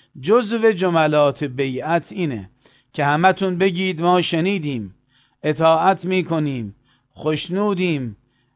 جزو جملات بیعت اینه که همتون بگید ما شنیدیم، اطاعت میکنیم، خوشنودیم،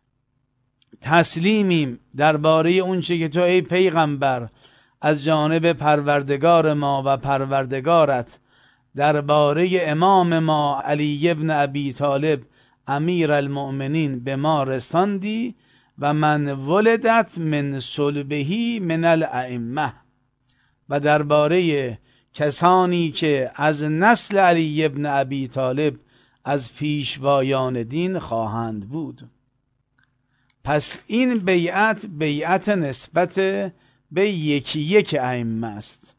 تسلیمیم درباره اون چه که تو ای پیغمبر از جانب پروردگار ما و پروردگارت درباره امام ما علی ابن ابی طالب امیر المؤمنین به ما رساندی و من ولدت من صلبهی من الائمه، و درباره کسانی که از نسل علی ابن ابی طالب از پیشوایان دین خواهند بود. پس این بیعت نسبت به یکی یک ائمه است.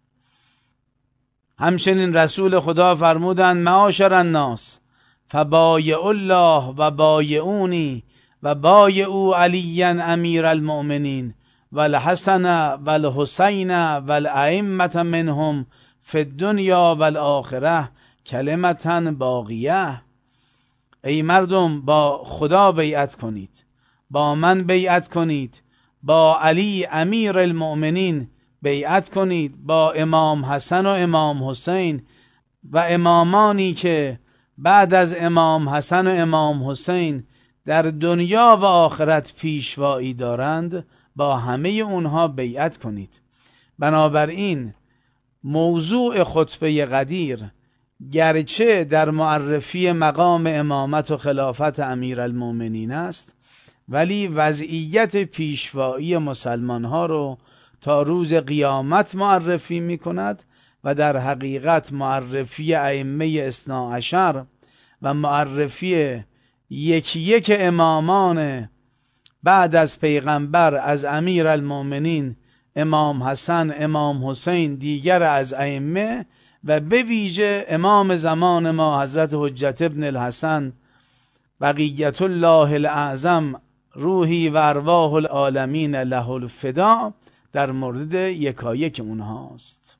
همچنین رسول خدا فرمودند معاشر الناس فبایعوا الله و بایعونی و بایعوا علی امیر المؤمنین و الحسن و الحسین و الائمه منهم فی الدنیا و الاخره کلمة باقیه. ای مردم با خدا بیعت کنید، با من بیعت کنید، با علی امیر المؤمنین بیعت کنید، با امام حسن و امام حسین و امامانی که بعد از امام حسن و امام حسین در دنیا و آخرت پیشوایی دارند، با همه اونها بیعت کنید. بنابراین موضوع خطبه قدیر گرچه در معرفی مقام امامت و خلافت امیرالمؤمنین است، ولی وضعیت پیشوایی مسلمان ها رو تا روز قیامت معرفی می کند و در حقیقت معرفی ائمه اثنا عشر و معرفی یکی یک امامان بعد از پیغمبر از امیرالمؤمنین امام حسن، امام حسین، دیگر از ائمه و به ویژه امام زمان ما حضرت حجت ابن الحسن بقیت الله الاعظم روحی و ارواح العالمین له الفدا در مورد یکایک اونهاست.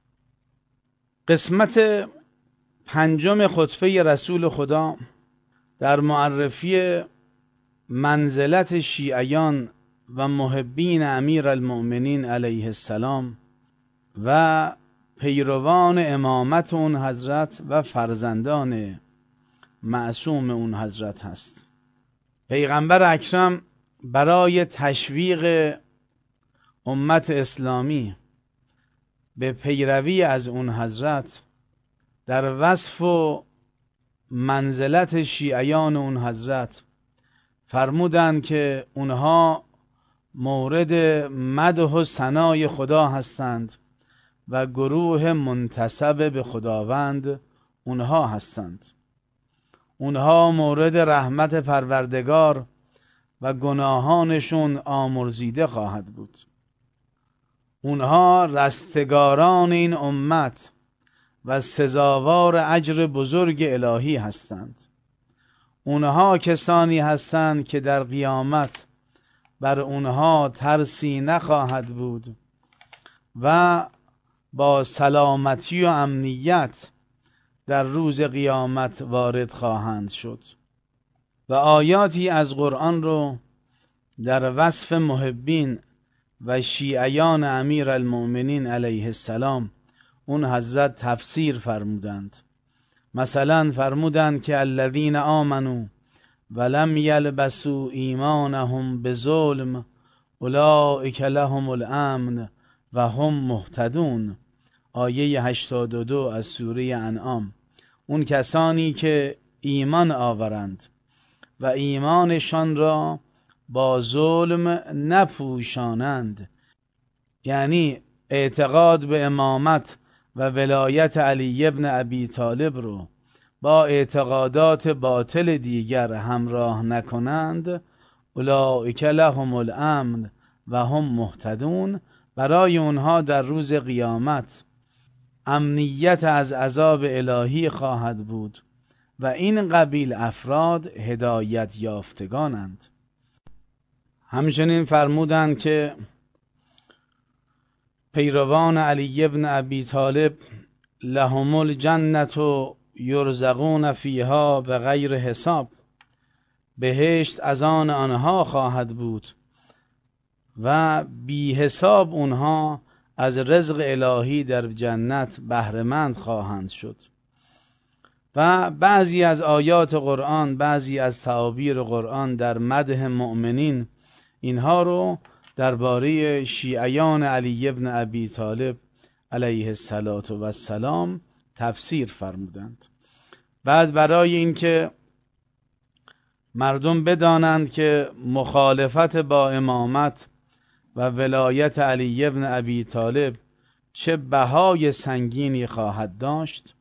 قسمت پنجم خطبه رسول خدا در معرفی منزلت شیعیان و محبین امیرالمؤمنین علیه السلام و پیروان امامت اون حضرت و فرزندان معصوم اون حضرت هست. پیغمبر اکرم برای تشویق امت اسلامی به پیروی از اون حضرت در وصف و منزلت شیعیان اون حضرت فرمودند که اونها مورد مدح و ثنای خدا هستند و گروه منتسب به خداوند اونها هستند. اونها مورد رحمت پروردگار و گناهانشون آمرزیده خواهد بود. اونها رستگاران این امت و سزاوار اجر بزرگ الهی هستند. اونها کسانی هستند که در قیامت بر اونها ترسی نخواهد بود و با سلامتی و امنیت در روز قیامت وارد خواهند شد. و آیاتی از قرآن رو در وصف محبین و شیعیان امیرالمؤمنین علیه السلام اون حضرت تفسیر فرمودند. مثلا فرمودند که الذین آمنوا ولم یلبسوا ایمانهم بظلم اولئک لهم الامن و هم مهتدون. آیه 82 از سوره انعام. اون کسانی که ایمان آورند و ایمانشان را با ظلم نپوشانند، یعنی اعتقاد به امامت و ولایت علی ابن ابی طالب رو با اعتقادات باطل دیگر همراه نکنند، اولئک لهم الامن و هم مهتدون. برای اونها در روز قیامت امنیت از عذاب الهی خواهد بود و این قبیل افراد هدایت یافتگانند. همچنین فرمودند که پیروان علی ابن ابی طالب لهم الجنت یرزقون فیها بغیر حساب، بهشت از آن آنها خواهد بود و بی حساب اونها از رزق الهی در جنت بهره‌مند خواهند شد. و بعضی از آیات قرآن، بعضی از تعابیر قرآن در مدح مؤمنین اینها رو درباره شیعیان علی ابن ابی طالب علیه السلام تفسیر فرمودند. بعد برای اینکه مردم بدانند که مخالفت با امامت و ولایت علی ابن ابی طالب چه بهای سنگینی خواهد داشت،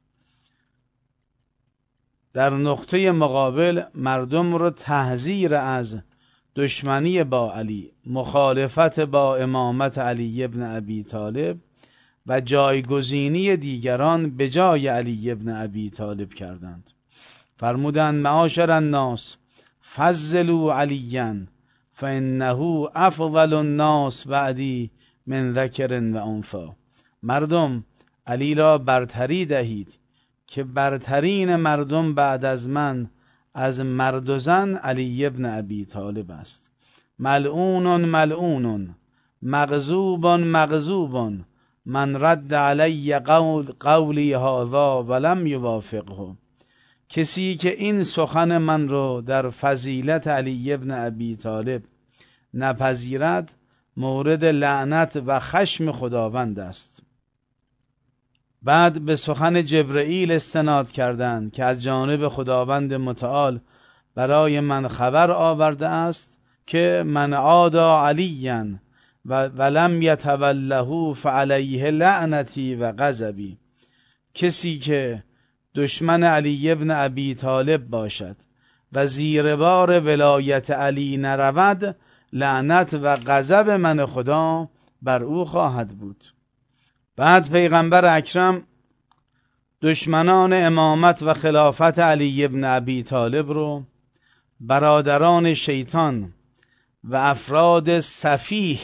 در نقطه مقابل مردم رو تحذیر از دشمنی با علی، مخالفت با امامت علی ابن ابی طالب و جایگزینی دیگران به جای علی ابن ابی طالب کردند. فرمودند معاشر الناس فضلوا علیا فانه افضل الناس بعدی من ذکر و انثی. مردم علی را برتری دهید که برترین مردم بعد از من از مرد و زن علی ابن ابی طالب است. ملعون ملعون مغضوب مغضوب من رد علی قولی هذا ولم یوافقه. کسی که این سخن من رو در فضیلت علی ابن ابی طالب نپذیرد مورد لعنت و خشم خداوند است. بعد به سخن جبرئیل استناد کردند که از جانب خداوند متعال برای من خبر آورده است که من عادا علیا ولم یتوله فعلیه لعنتی و غضبی. کسی که دشمن علی ابن ابی طالب باشد و زیر بار ولایت علی نرود، لعنت و غضب من خدا بر او خواهد بود. بعد پیغمبر اکرم دشمنان امامت و خلافت علی ابن ابی طالب رو برادران شیطان و افراد سفیه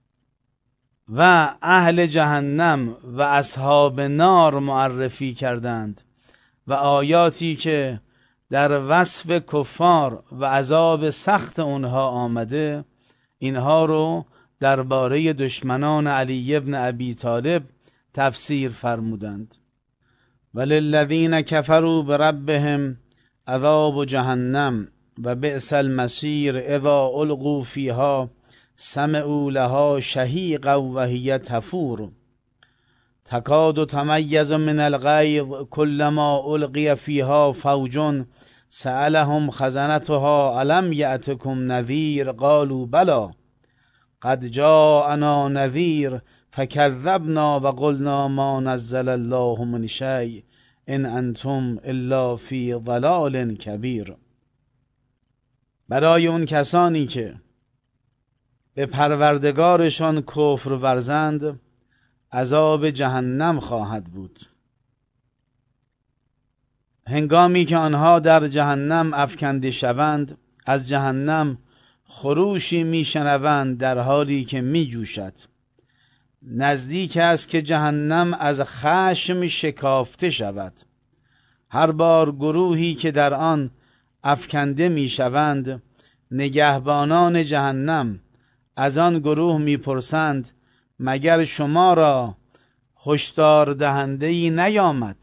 و اهل جهنم و اصحاب نار معرفی کردند و آیاتی که در وصف کفار و عذاب سخت اونها آمده اینها رو درباره دشمنان علی ابن ابی طالب تفسیر فرمودند. وللذین کفروا بربهم عذاب جهنم و بئس المصیر اذا القوا فیها سمعوا لها شهیقا و هی تفور تکاد تمیز من الغیظ کلما القی فیها فوج سألهم خزنتها الم یأتکم نذیر قالوا بلی قد جاءنا نذیر فکذبنا و قلنا ما نزل الله من شیء ان انتم الا فی ضلال کبیر. برای اون کسانی که به پروردگارشان کفر ورزند عذاب جهنم خواهد بود. هنگامی که آنها در جهنم افکنده شوند از جهنم خروشی میشنوند در حالی که میجوشد. نزدیک است که جهنم از خشم شکافته شود. هر بار گروهی که در آن افکنده میشوند نگهبانان جهنم از آن گروه میپرسند مگر شما را هشدار دهنده‌ای نیامد؟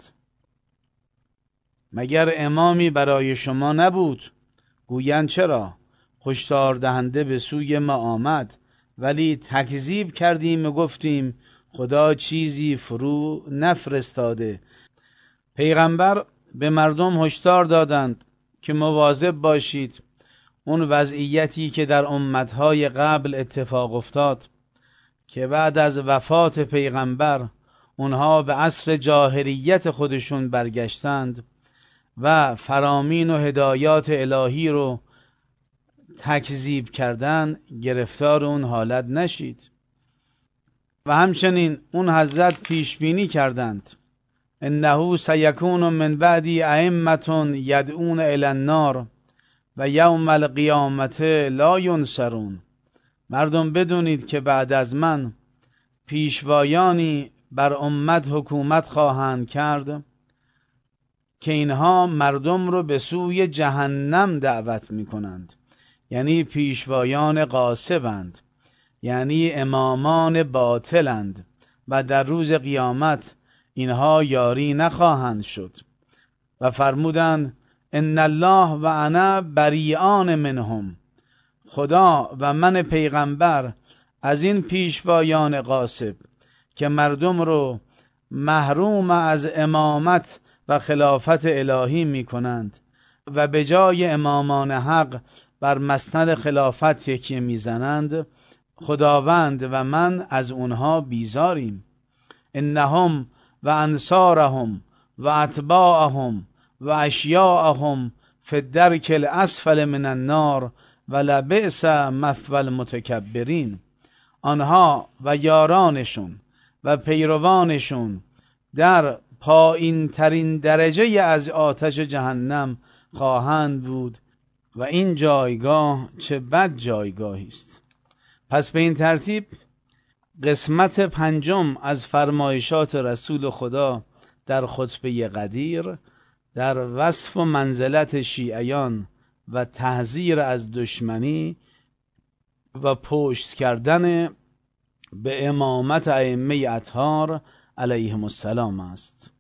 مگر امامی برای شما نبود؟ گویند چرا؟ هشدار دهنده به سوی ما آمد ولی تکذیب کردیم و گفتیم خدا چیزی فرو نفرستاده. پیغمبر به مردم هشدار دادند که مواظب باشید اون وضعیتی که در امتهای قبل اتفاق افتاد که بعد از وفات پیغمبر اونها به عصر جاهلیت خودشون برگشتند و فرامین و هدایات الهی رو تکذیب کردن، گرفتار اون حالت نشید. و همچنین اون حضرت پیش بینی کردند انه سیکون من بعدی ائمة یدعون الی النار و یوم القیامت لا ینصرون. مردم بدونید که بعد از من پیشوایانی بر امت حکومت خواهند کرد که اینها مردم رو به سوی جهنم دعوت میکنند. یعنی پیشوایان غاصبند، یعنی امامان باطلند و در روز قیامت اینها یاری نخواهند شد. و فرمودند ان الله و انا بریئان منهم، خدا و من پیغمبر از این پیشوایان غاصب که مردم رو محروم از امامت و خلافت الهی می کنند و به جای امامان حق بر مسند خلافت یکی می زنند، خداوند و من از اونها بیزاریم. انهم و انصارهم و اتباعهم و اشیاعهم فی الدرک الاسفل من النار و لبئس مثوی المتکبرین. آنها و یارانشون و پیروانشون در پایین ترین درجه از آتش جهنم خواهند بود و این جایگاه چه بد جایگاهی است. پس به این ترتیب قسمت پنجم از فرمایشات رسول خدا در خطبه قدیر در وصف و منزلت شیعیان و تحذیر از دشمنی و پشت کردن به امامت ائمه اطهار علیهم السلام است.